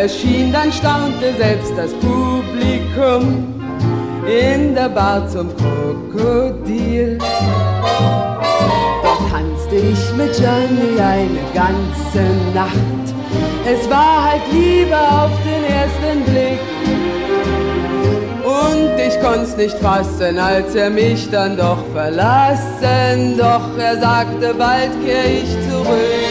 erschien, dann staunte selbst das Publikum in der Bar zum Krokodil. Dort tanzte ich mit Johnny eine ganze Nacht. Es war halt Liebe auf den ersten Blick. Und ich konnt's nicht fassen, als er mich dann doch verlassen. Doch er sagte, bald kehr ich zurück.